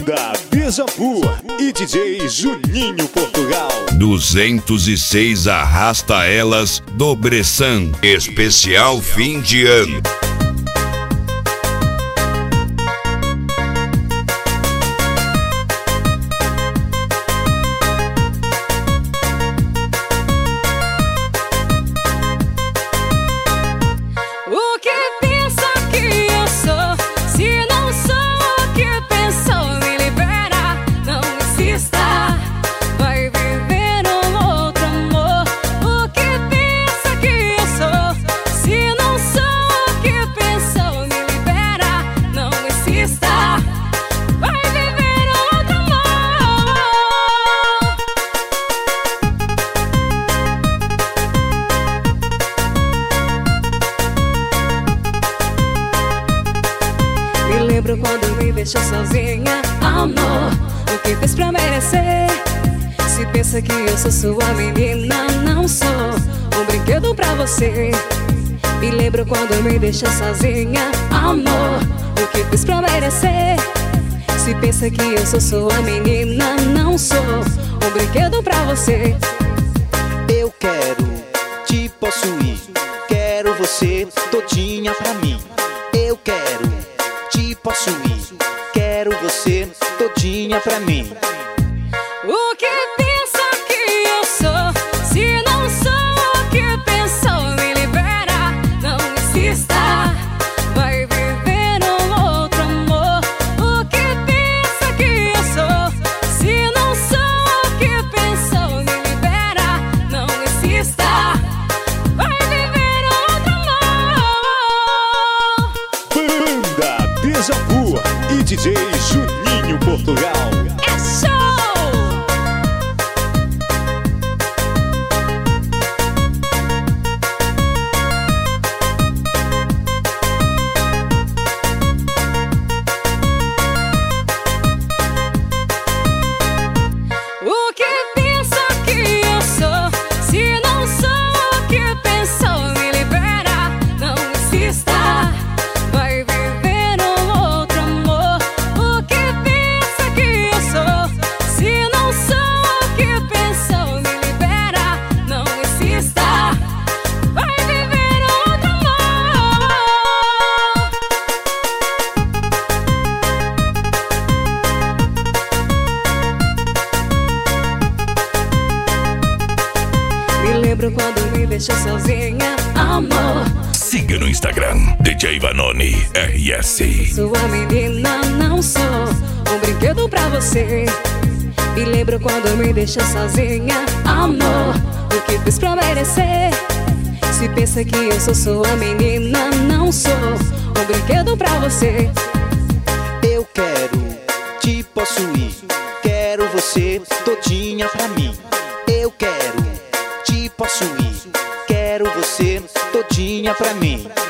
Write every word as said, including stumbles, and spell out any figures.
Banda Déjà Vu e D J Juninho Portugal. duzentos e seis Arrasta Elas do Bressan, especial fim de ano. Lembro quando me deixou sozinha, amor, o que fez pra merecer? Se pensa que eu sou sua menina, não sou um brinquedo pra você. Me lembro quando me deixou sozinha, amor, o que fez pra merecer? Se pensa que eu sou sua menina, não sou um brinquedo pra você. Eu quero te possuir, quero você todinha pra mim. Eu quero te possuir, quero você todinha pra mim. O que pensa que eu sou? Se não sou o que pensou, me libera, não insista. Vai viver um outro amor. O que pensa que eu sou? Se não sou o que pensou, me libera, não insista. Vai viver outro amor. Banda Déjà Vu e D J Juninho Portugal. É show! O que pensa que eu sou? Se não sou o que pensou, me libera, não insista. Vai viver um outro amor. O que pensa que eu sou? Se não sou o que pensou, me libera, não insista. Vai viver outro amor. Me lembro quando me deixou sozinha, amor. Siga no Instagram, D J Vanoni R S. Sua menina, não sou um brinquedo pra você. Me lembro quando me deixou sozinha, amor, o que fiz pra merecer? Se pensa que eu sou sua menina, não sou um brinquedo pra você. Eu quero te possuir, quero você todinha pra mim. Eu quero te possuir, quero você todinha pra mim.